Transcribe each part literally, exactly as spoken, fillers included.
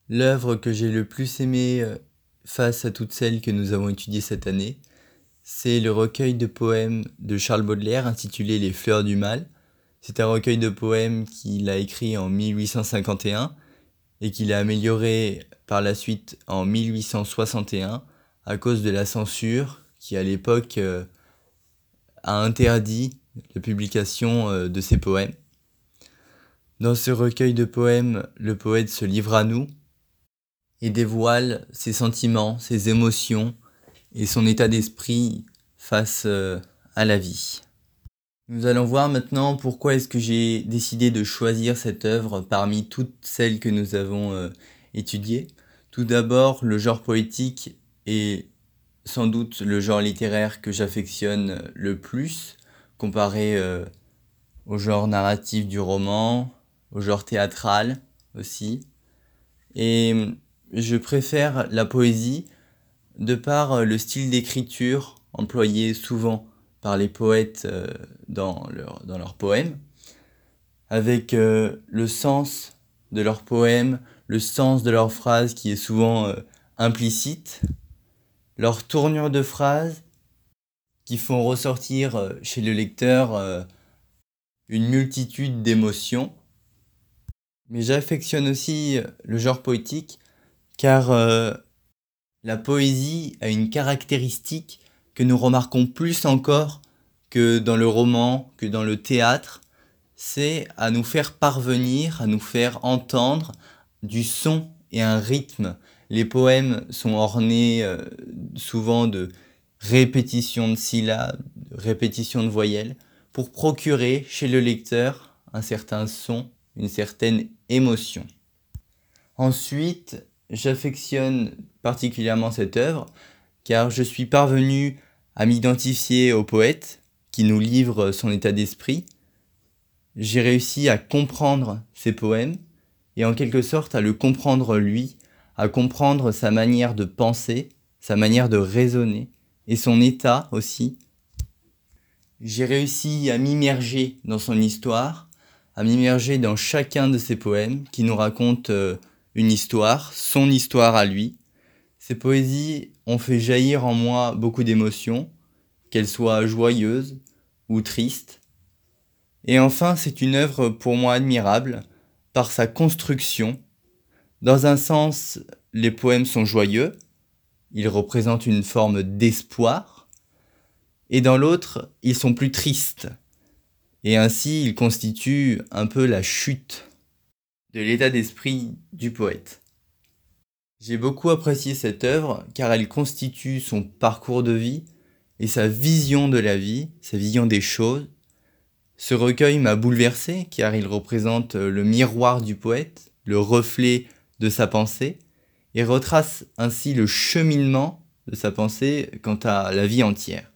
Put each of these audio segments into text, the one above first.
L'œuvre que j'ai le plus aimée euh, face à toutes celles que nous avons étudiées cette année, c'est le recueil de poèmes de Charles Baudelaire intitulé Les Fleurs du Mal. C'est un recueil de poèmes qu'il a écrit en mille huit cent cinquante et un et qu'il a amélioré par la suite en mille huit cent soixante et un à cause de la censure qui à l'époque euh, a interdit la publication euh, de ses poèmes. Dans ce recueil de poèmes, le poète se livre à nous et dévoile ses sentiments, ses émotions et son état d'esprit face euh, à la vie. Nous allons voir maintenant pourquoi est-ce que j'ai décidé de choisir cette œuvre parmi toutes celles que nous avons euh, étudiées. Tout d'abord, le genre poétique est sans doute le genre littéraire que j'affectionne le plus, comparé euh, au genre narratif du roman, au genre théâtral aussi. Et je préfère la poésie de par le style d'écriture employé souvent par les poètes euh, dans, leur, dans leurs poèmes, avec euh, le sens de leurs poèmes, le sens de leurs phrases qui est souvent euh, implicite, leur tournure de phrases qui font ressortir euh, chez le lecteur euh, une multitude d'émotions. Mais j'affectionne aussi le genre poétique car euh, la poésie a une caractéristique que nous remarquons plus encore que dans le roman, que dans le théâtre, c'est à nous faire parvenir, à nous faire entendre du son et un rythme. Les poèmes sont ornés euh, souvent de répétitions de syllabes, de répétitions de voyelles, pour procurer chez le lecteur un certain son, une certaine émotion. Ensuite, j'affectionne particulièrement cette œuvre car je suis parvenu à m'identifier au poète qui nous livre son état d'esprit. J'ai réussi à comprendre ses poèmes et en quelque sorte à le comprendre lui, à comprendre sa manière de penser, sa manière de raisonner et son état aussi. J'ai réussi à m'immerger dans son histoire, à m'immerger dans chacun de ses poèmes qui nous racontent euh, une histoire, son histoire à lui. Ces poésies ont fait jaillir en moi beaucoup d'émotions, qu'elles soient joyeuses ou tristes. Et enfin, c'est une œuvre pour moi admirable par sa construction. Dans un sens, les poèmes sont joyeux, ils représentent une forme d'espoir, et dans l'autre, ils sont plus tristes. Et ainsi, ils constituent un peu la chute de l'état d'esprit du poète. J'ai beaucoup apprécié cette œuvre car elle constitue son parcours de vie et sa vision de la vie, sa vision des choses. Ce recueil m'a bouleversé car il représente le miroir du poète, le reflet de sa pensée, et retrace ainsi le cheminement de sa pensée quant à la vie entière.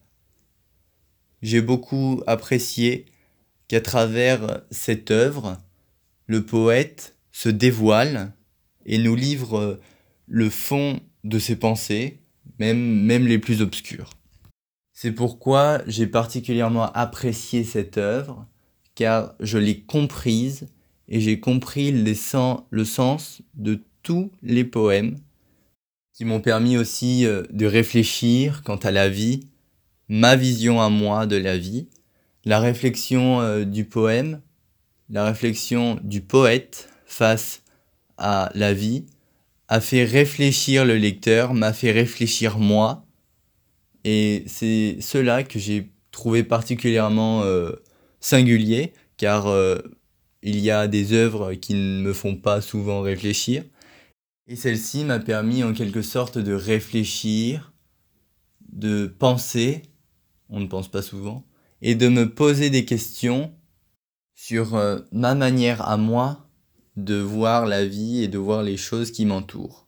J'ai beaucoup apprécié qu'à travers cette œuvre, le poète se dévoile et nous livre le fond de ses pensées, même, même les plus obscures. C'est pourquoi j'ai particulièrement apprécié cette œuvre, car je l'ai comprise et j'ai compris les sens, le sens de tous les poèmes qui m'ont permis aussi de réfléchir quant à la vie, ma vision à moi de la vie, la réflexion du poème, la réflexion du poète face à la vie, a fait réfléchir le lecteur, m'a fait réfléchir moi, et c'est cela que j'ai trouvé particulièrement euh, singulier, car euh, il y a des œuvres qui ne me font pas souvent réfléchir, et celle-ci m'a permis en quelque sorte de réfléchir, de penser, on ne pense pas souvent, et de me poser des questions sur euh, ma manière à moi de voir la vie et de voir les choses qui m'entourent.